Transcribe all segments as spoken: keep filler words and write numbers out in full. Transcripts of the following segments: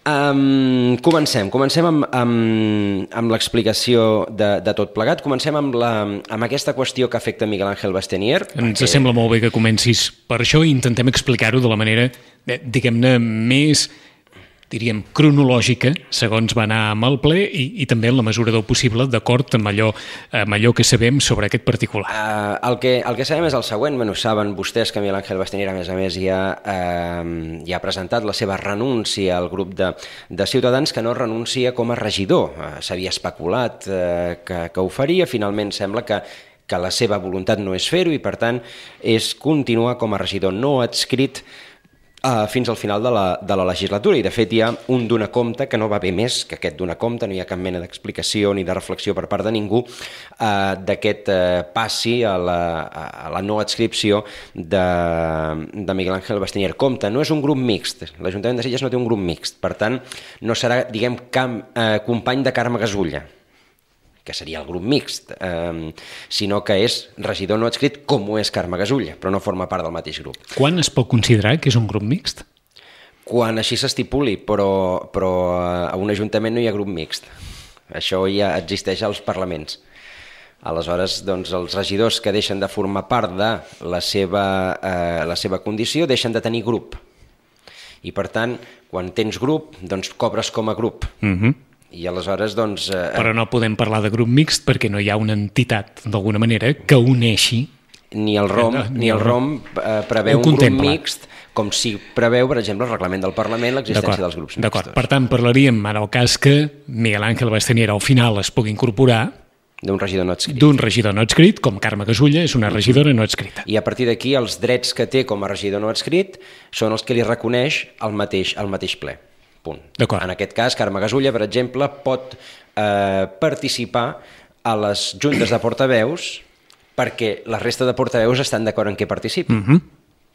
Um, comencem, comencem amb, amb, amb l'explicació de, de tot plegat. Comencem amb, la, amb aquesta qüestió que afecta Miguel Ángel Bastenier. Ens perquè... sembla molt bé que comencis per això i intentem explicar-ho de la manera, diguem-ne, més, diríem, cronològica, segons va anar amb el ple i, i també en la mesura del possible d'acord amb allò, amb allò que sabem sobre aquest particular. Uh, el, que, el que sabem és el següent. Bueno, saben vostès que Miguel Ángel Bastenier, a més a més, ja, uh, ja ha presentat la seva renúncia al grup de, de Ciutadans, que no renuncia com a regidor. Uh, S'havia especulat uh, que, que ho faria, finalment sembla que que la seva voluntat no és fer-ho i, per tant, és continuar com a regidor no adscrit Uh, fins al final de la, de la legislatura, i de fet hi ha un donar compte que no va bé més que aquest donar compte, no hi ha cap mena d'explicació ni de reflexió per part de ningú uh, d'aquest uh, passi a la, a la no adscripció de, de Miguel Ángel Bastenier. Compte, no és un grup mixt, l'Ajuntament de Sitges no té un grup mixt, per tant no serà, diguem, cam, uh, company de Carme Gasulla, que seria el grup mixt, eh, sinó que és regidor no adscrit com ho és Carme Gasulla, però no forma part del mateix grup. Quan es pot considerar que és un grup mixt? Quan així s'estipuli, però, però a un ajuntament no hi ha grup mixt. Això ja existeix als parlaments. Aleshores, doncs, els regidors que deixen de formar part de la seva, eh, la seva condició deixen de tenir grup. I, per tant, quan tens grup, doncs cobres com a grup. Mhm. I aleshores, doncs... Eh, Però no podem parlar de grup mixt perquè no hi ha una entitat, d'alguna manera, que uneixi... Ni el ROM, no, ni el ROM eh, preveu un grup mixt, com si preveu, per exemple, el reglament del Parlament, l'existència dels grups mixtos. D'acord, per tant, parlaríem, en el cas que Miguel Ángel Bastenier al final es pugui incorporar d'un regidor no adscrit. D'un regidor no adscrit, com Carme Gasulla és una regidora no adscrita. I a partir d'aquí els drets que té com a regidor no adscrit són els que li reconeix el mateix, el mateix ple. Punt. En aquest cas, Carme Gasulla, per exemple, pot eh, participar a les juntes de portaveus perquè la resta de portaveus estan d'acord en què participi. Mm -hmm.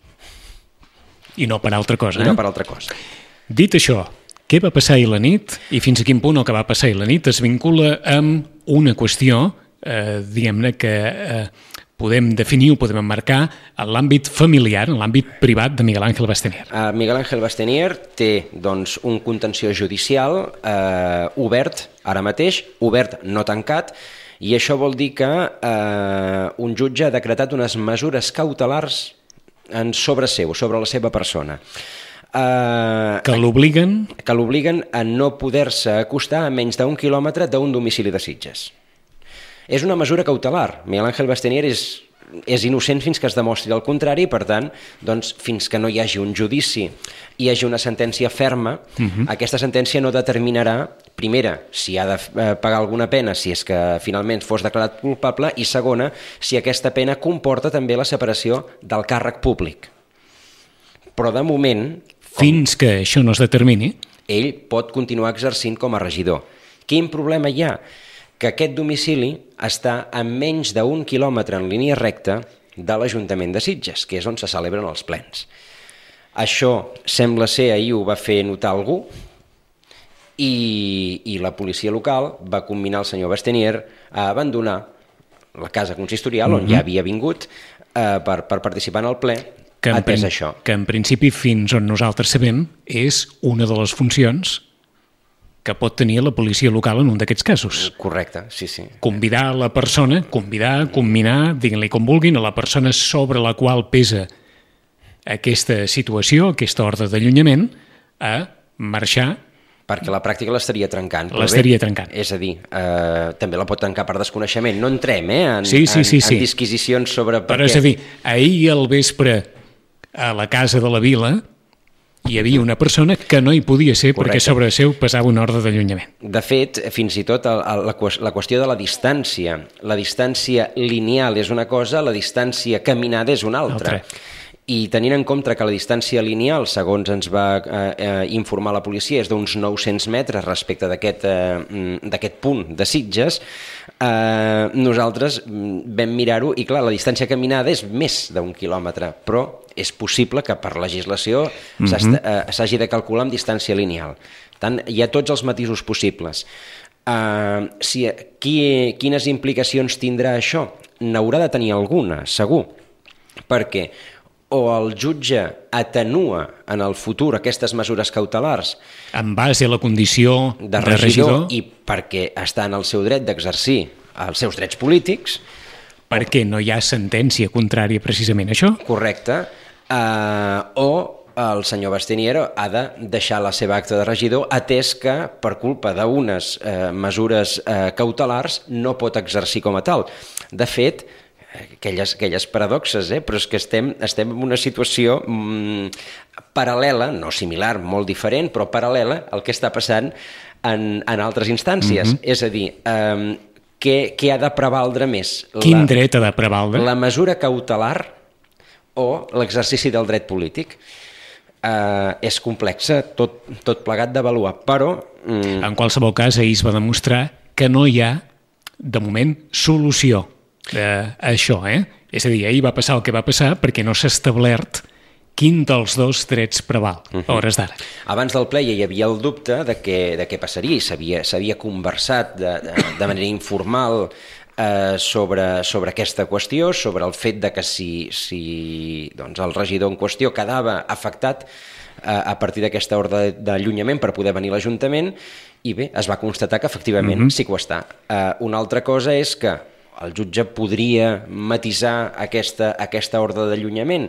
I no per altra cosa. I eh? no per altra cosa. Dit això, què va passar ahir la nit i fins a quin punt el que va passar ahir la nit es vincula amb una qüestió, eh, diguem-ne, que... Eh, podem definir o podem emmarcar en l'àmbit familiar, en l'àmbit privat de Miguel Ángel Bastenier. Uh, Miguel Ángel Bastenier té, doncs, un contenció judicial eh, obert ara mateix, obert no tancat, i això vol dir que eh, un jutge ha decretat unes mesures cautelars en sobre seu, sobre la seva persona. Uh, que l'obliguen? Que l'obliguen a no poder-se acostar a menys d'un quilòmetre d'un domicili de Sitges. És una mesura cautelar. Miguel Ángel Bastenier és, és innocent fins que es demostri el contrari i, per tant, doncs, fins que no hi hagi un judici i hi hagi una sentència ferma, uh-huh. aquesta sentència no determinarà, primera, si ha de pagar alguna pena, si és que finalment fos declarat culpable, i segona, si aquesta pena comporta també la separació del càrrec públic. Però, de moment... Fins que això no es determini... Ell pot continuar exercint com a regidor. Quin problema hi ha? Que aquest domicili està a menys d'un quilòmetre en línia recta de l'Ajuntament de Sitges, que és on se celebren els plens. Això, sembla ser, ahir ho va fer notar algú i, i la policia local va combinar el senyor Bastenier a abandonar la casa consistorial on mm-hmm. ja havia vingut eh, per, per participar en el ple, que en, atès això. Que en principi, fins on nosaltres sabem, és una de les funcions que pot tenir la policia local en un d'aquests casos. Correcte, sí, sí. Convidar la persona, convidar, combinar, diguin-li com vulguin, a la persona sobre la qual pesa aquesta situació, aquesta ordre d'allunyament, a marxar. Perquè la pràctica l'estaria trencant. L'estaria trencant. És a dir, eh, també la pot trencar per desconeixement. No entrem eh, en, sí, sí, sí, en, sí. en disquisicions sobre... Però és a dir, ahir al vespre a la Casa de la Vila hi havia una persona que no hi podia ser. Correcte. Perquè sobre seu pesava una ordre d'allunyament. De fet, fins i tot el, el, la qüestió de la distància. La distància lineal és una cosa, la distància caminada és una altra. Altre. I tenint en compte que la distància lineal, segons ens va eh, eh, informar la policia, és d'uns nou-cents metres respecte d'aquest eh, d'aquest punt de Sitges, eh, nosaltres vam mirar-ho i, clar, la distància caminada és més d'un quilòmetre, però és possible que per legislació mm-hmm. eh, s'hagi de calcular amb distància lineal. Tant, hi ha tots els matisos possibles. Eh, si, qui, quines implicacions tindrà això? N'haurà de tenir alguna, segur, perquè o el jutge atenua en el futur aquestes mesures cautelars en base a la condició de de regidor, regidor, i perquè està en el seu dret d'exercir els seus drets polítics, perquè no hi ha sentència contrària precisament a això. correcte, eh, o el senyor Basteniero ha de deixar la seva acta de regidor, atès que per culpa d'unes eh, mesures eh, cautelars no pot exercir com a tal. De fet, aquelles, aquelles paradoxes, eh? però és que estem, estem en una situació mm, paral·lela, no similar, molt diferent, però paral·lela al que està passant en, en altres instàncies. Mm-hmm. És a dir, eh, què, què ha de prevaldre més? Quin la, dret ha de prevaldre? La mesura cautelar o l'exercici del dret polític? Uh, és complexa, tot, tot plegat d'avaluar, però... Mm... En qualsevol cas, ahir es va demostrar que no hi ha, de moment, solució a això, eh? És a dir, ahir va passar el que va passar perquè no s'ha establert quin dels dos drets preval a hores d'ara. Abans del ple ja hi havia el dubte de què, de què passaria, s'havia conversat de, de, de manera informal eh, sobre, sobre aquesta qüestió, sobre el fet de que si, si doncs, el regidor en qüestió quedava afectat eh, a partir d'aquesta ordre d'allunyament per poder venir a l'Ajuntament, i bé, es va constatar que efectivament mm-hmm. sí que ho està. Eh, una altra cosa és que el jutge podria matisar aquesta, aquesta ordre d'allunyament.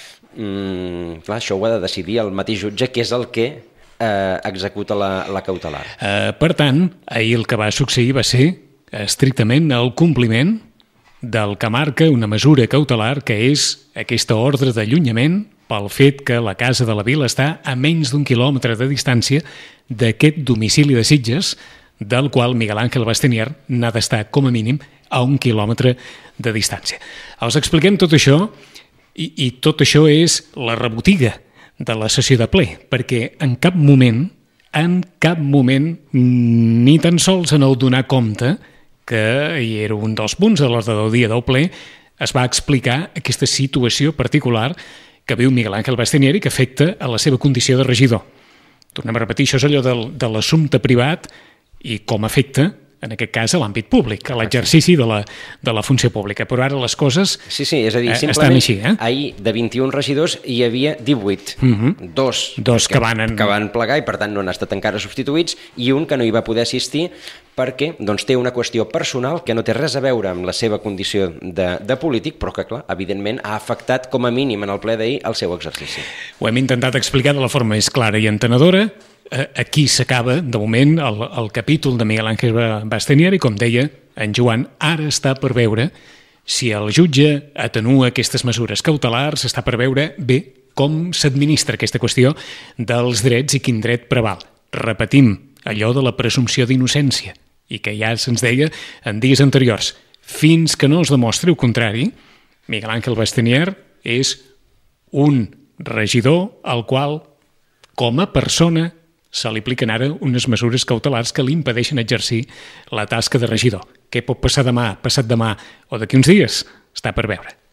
Mm, clar, això ho ha de decidir el mateix jutge, que és el que eh, executa la, la cautelar. Uh, per tant, ahir el que va succeir va ser estrictament el compliment del que marca una mesura cautelar, que és aquesta ordre d'allunyament pel fet que la Casa de la Vila està a menys d'un quilòmetre de distància d'aquest domicili de Sitges, del qual Miguel Ángel Bastenier n'ha d'estar com a mínim a un quilòmetre de distància. Els expliquem tot això i, i tot això és la rebotiga de la sessió de ple, perquè en cap moment, en cap moment, ni tan sols en el donar compte, que hi era un dels punts de l'ordre del dia del ple, es va explicar aquesta situació particular que viu Miguel Ángel Bastenier i que afecta a la seva condició de regidor. Tornem a repetir, això és allò del, de l'assumpte privat i com afecta, en aquest cas, a l'àmbit públic, a l'exercici de la, de la funció pública. Però ara les coses sí, sí, és a dir, eh, simplement, estan així. Eh? Ahir, de vint-i-un regidors, hi havia divuit. Mm-hmm. Dos, Dos que, que, van en... que van plegar i, per tant, no han estat encara substituïts, i un que no hi va poder assistir perquè doncs, té una qüestió personal que no té res a veure amb la seva condició de, de polític, però que, clar, evidentment, ha afectat com a mínim en el ple d'ahir el seu exercici. Ho hem intentat explicar de la forma més clara i entenedora. Aquí s'acaba, de moment, el, el capítol de Miguel Ángel Bastenier i, com deia en Joan, ara està per veure si el jutge atenua aquestes mesures cautelars, està per veure bé com s'administra aquesta qüestió dels drets i quin dret preval. Repetim, allò de la presumpció d'innocència, i que ja se'ns deia en dies anteriors. Fins que no es demostri el contrari, Miguel Ángel Bastenier és un regidor al qual, com a persona, se li apliquen ara unes mesures cautelars que li impedeixen exercir la tasca de regidor. Què pot passar demà, passat demà o d'aquí uns dies? Està per veure.